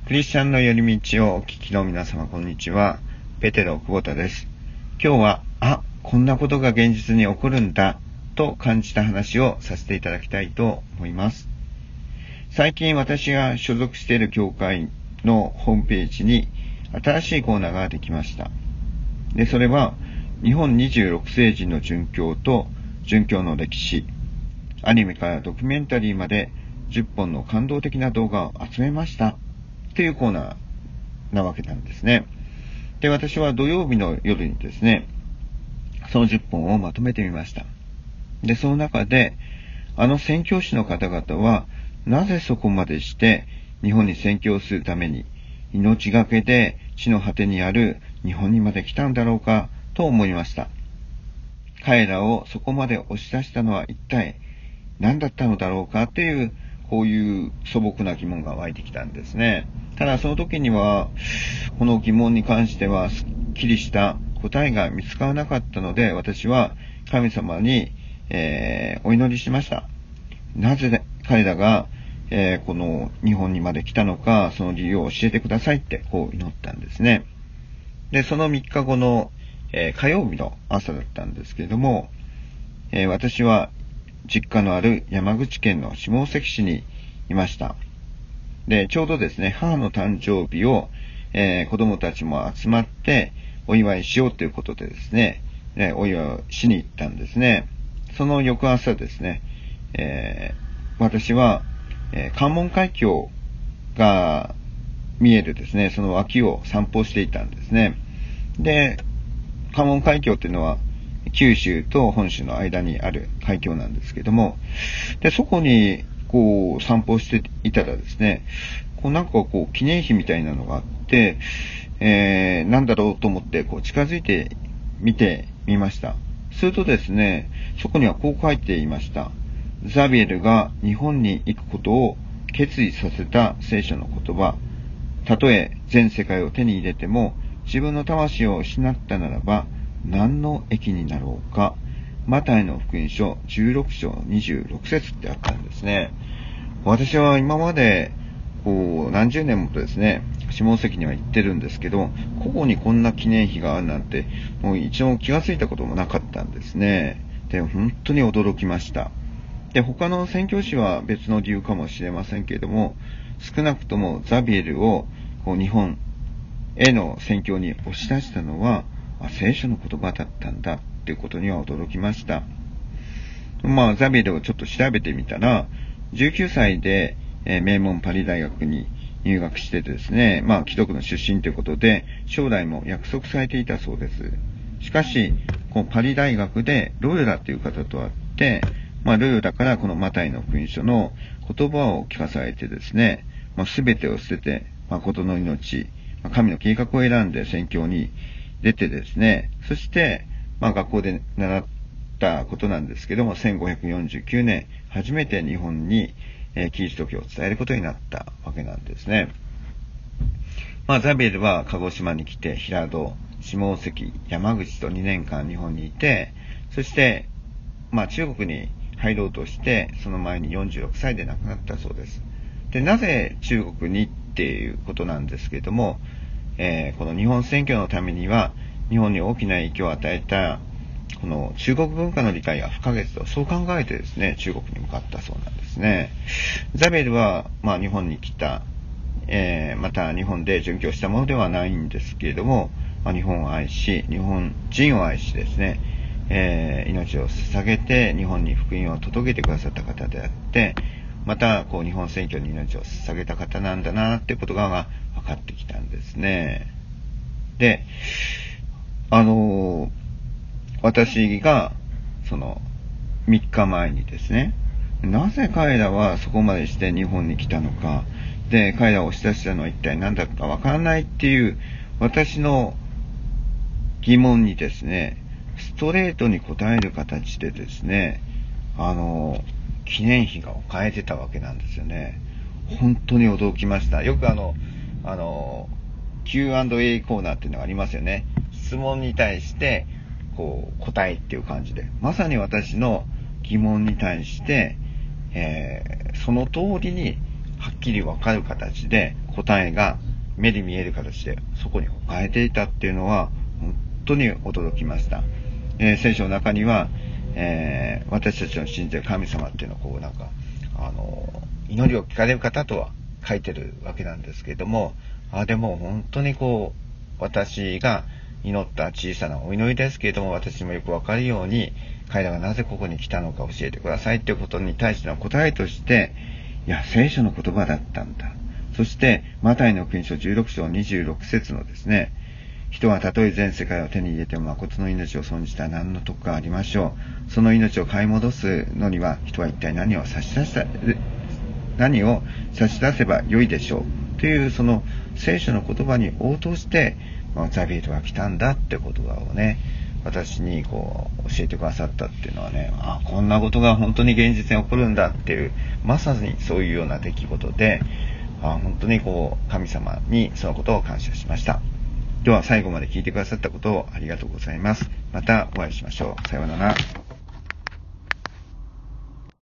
クリスチャンの寄り道をお聞きの皆様、こんにちは。ペテロ久保田です。今日は、こんなことが現実に起こるんだと感じた話をさせていただきたいと思います。最近私が所属している教会のホームページに新しいコーナーができました。で、それは日本26世紀の殉教と殉教の歴史、アニメからドキュメンタリーまで10本の感動的な動画を集めましたというコーナーなわけなんですね。で、私は土曜日の夜にですね、その10本をまとめてみました。で、その中で、宣教師の方々は、なぜそこまでして日本に宣教するために、命がけで地の果てにある日本にまで来たんだろうかと思いました。彼らをそこまで押し出したのは一体何だったのだろうかという、こういう素朴な疑問が湧いてきたんですね。ただその時には、この疑問に関してはすっきりした答えが見つからなかったので、私は神様に、お祈りしました。なぜ彼らが、この日本にまで来たのか、その理由を教えてくださいってこう祈ったんですね。で、その3日後の、火曜日の朝だったんですけれども、私は実家のある山口県の下関市にいました。で、ちょうどですね、母の誕生日を、子供たちも集まってお祝いしようということでですね、お祝いしに行ったんですね。その翌朝ですね、私は、関門海峡が見えるですね、その脇を散歩していたんですね。で、関門海峡っていうのは九州と本州の間にある海峡なんですけども、で、そこにこう散歩していたらですね、なんか記念碑みたいなのがあって、なんだろうと思って近づいて見てみました。するとですね、そこにはこう書いていました。ザビエルが日本に行くことを決意させた聖書の言葉。たとえ全世界を手に入れても自分の魂を失ったならば何の益になろうか。マタイの福音書16章26節ってあったんですね。私は今まで何十年もとですね、下関には行ってるんですけど、ここにこんな記念碑があるなんて、もう一応気がついたこともなかったんですね。で、本当に驚きました。で、他の宣教師は別の理由かもしれませんけれども、少なくともザビエルを日本への宣教に押し出したのは、聖書の言葉だったんだっていうことには驚きました。ザビエルをちょっと調べてみたら、19歳で、名門パリ大学に入学してですね、貴族の出身ということで、将来も約束されていたそうです。しかし、パリ大学でロヨラという方と会って、ロヨラからこのマタイの福音書の言葉を聞かされてですね、すべてを捨てて、誠の命、神の計画を選んで宣教に出てですね、そして、学校で習ったことなんですけども、1549年、初めて日本に、キリスト教を伝えることになったわけなんですね。ザビエルは鹿児島に来て、平戸、下関、山口と2年間日本にいて、そして、中国に入ろうとして、その前に46歳で亡くなったそうです。で、なぜ中国にっていうことなんですけれども、この日本宣教のためには、日本に大きな影響を与えた、この中国文化の理解が不可欠と、そう考えてですね、中国に向かったそうなんですね。ザビエルは、日本に来た、また日本で殉教したものではないんですけれども、日本を愛し、日本人を愛しですね、命を捧げて日本に福音を届けてくださった方であって、また日本宣教に命を捧げた方なんだなってことが分かってきたんですね。で、私がその3日前にですね、なぜ彼らはそこまでして日本に来たのか、で彼らを押し出したのは一体何だったか分からないっていう私の疑問にですね、ストレートに答える形でですね、記念碑が置かれてたわけなんですよね。本当に驚きました。よくQ&A コーナーっていうのがありますよね。質問に対して答えっていう感じで、まさに私の疑問に対して、その通りにはっきりわかる形で答えが目に見える形でそこに置かれていたっていうのは本当に驚きました。聖書の中には、私たちの信じる神様っていうのはこうなんか祈りを聞かれる方とは書いてるわけなんですけれども、でも本当にこう私が祈った小さなお祈りですけれども、私もよくわかるように彼らがなぜここに来たのか教えてくださいということに対しての答えとして、いや聖書の言葉だったんだ。そしてマタイの福音書16章26節のですね、人はたとえ全世界を手に入れても誠の命を損じたら何の得がありましょう。その命を買い戻すのには人は一体何を差し出せばよいでしょうというその聖書の言葉に応答してザビエルは来たんだって言葉をね、私にこう教えてくださったっていうのはね、こんなことが本当に現実に起こるんだっていう、まさにそういうような出来事で、本当にこう神様にそのことを感謝しました。では最後まで聞いてくださったことをありがとうございます。またお会いしましょう。さようなら。